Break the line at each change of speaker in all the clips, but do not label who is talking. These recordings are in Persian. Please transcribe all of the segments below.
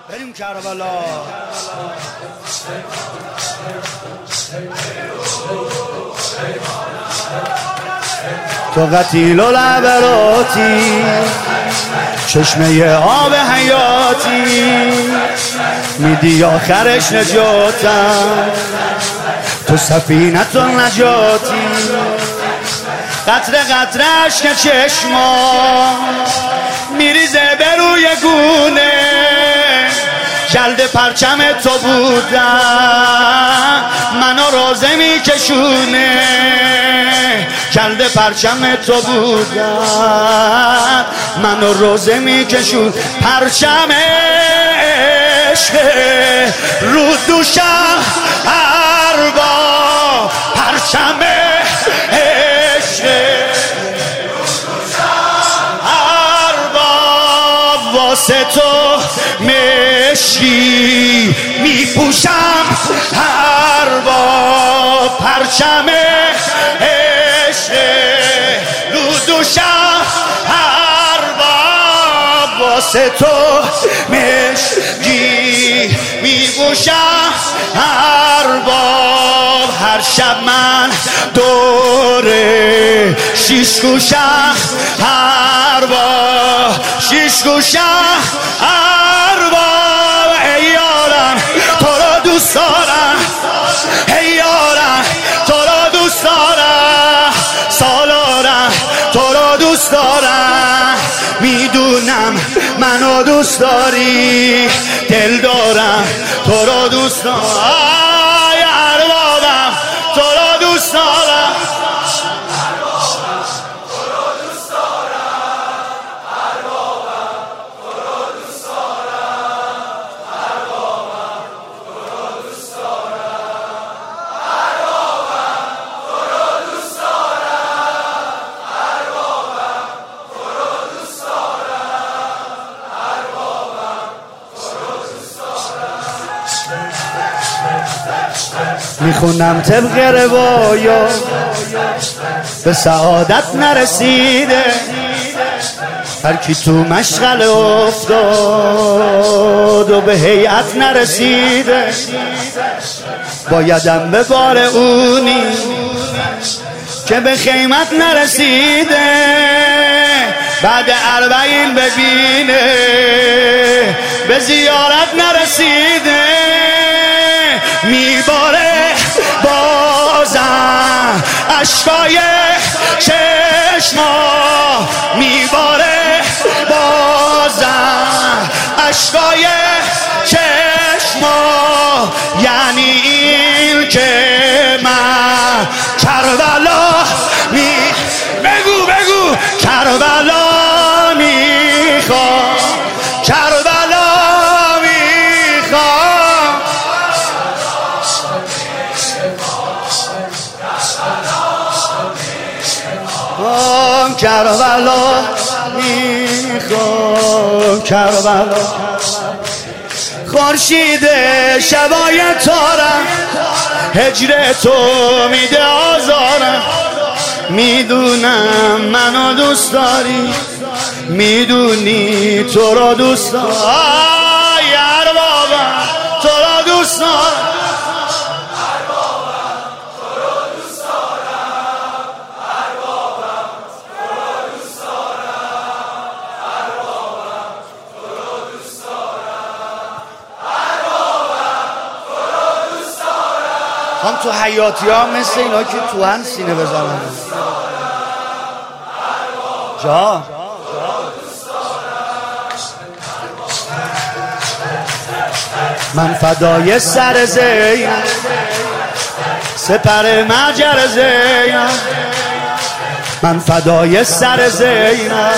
بریم کربلا. تو قتیل و لبراتی، چشمه آب حیاتی، میدی آخرش نجاتم، تو سفینت و نجاتی. قطره قطره عشق چشما میریزه به روی گونه، جلد پرچم تو بودم منو روزه میکشونه، جلد پرچم تو بودم منو روزه میکشون. پرچم عشق رو دوشم ارباب، پرچم عشق ارباب، واسه تو مشکی میپوشم ارباب، پرچم عشق رو دوشم ارباب، واسه تو مشکی میپوشم ارباب. هر شب من دوره شیش گوشم ارباب، شیش گوشم ارباب. ای یارم تو را دوست دارم، ای یارم تو را دوست دارم، سالارم تو را دوست دارم، میدونم منو دوست داری، دل دارم تو را دوست دارم، ای اربابم تو را دوست دارم. میخونم طبق روایات به سعادت نرسیده، هر کی تو مشغله افتاد و به هیئت نرسیده، بایدم به بار اونی که به خیمت نرسیده، بعد 40 ببینه به زیارت نرسیده، میباره بازم اشکای چشما، میباره بازم اشکای چشما، یعنی این که من کربلا بگو بگو کربلا میخوام، کربلا میخوام، کربلا میخوام، کربلا. خورشید شبای تارم هجر تو میده آزارم، میدونم منو دوست داری، میدونی تو را دوست دارم، آی اربابم تو را دوست دارم. هم تو حیاتی ها مثل اینا که تو هم سینه بزنن جا. من فدای سر زینب، سپر مجر زینب، من فدای سر زینب،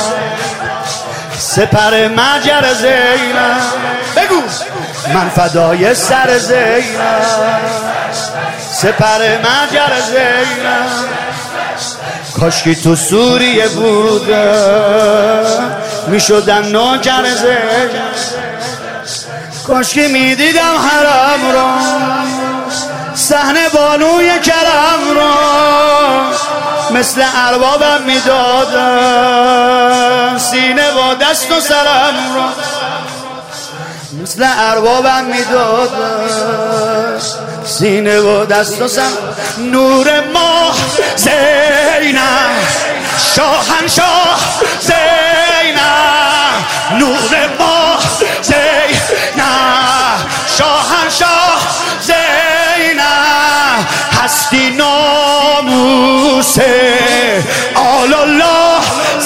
سپر مجر زینب. بگو من فدای سر زینب، سپر مجر زینب. کاشکی تو سوریه بودم میشدم نوکر زینب، کاشکی میدیدم حرم را، صحنه بانوی کرم را، مثل اربابم میدادم سینه با دست و سرم را. مثل اربابم میداد سینه و دست و سم نور ما زینب شاهنشاه زینب نور ما زینب شاهنشاه زینب هستی ناموس آل الله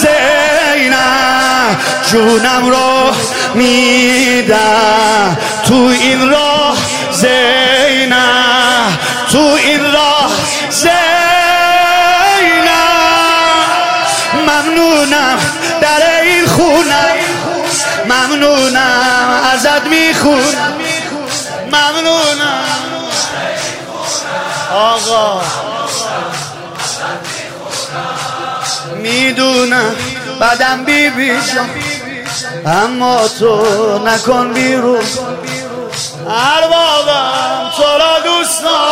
زینب جونم رو میدم تو این راه زینب تو این راه زینب ممنونم در این خونم ممنونم ازت میخونم ممنونم آقا میدونم بعدم بی جان اما تو نکن بیرون اربابم تو را دوست دارم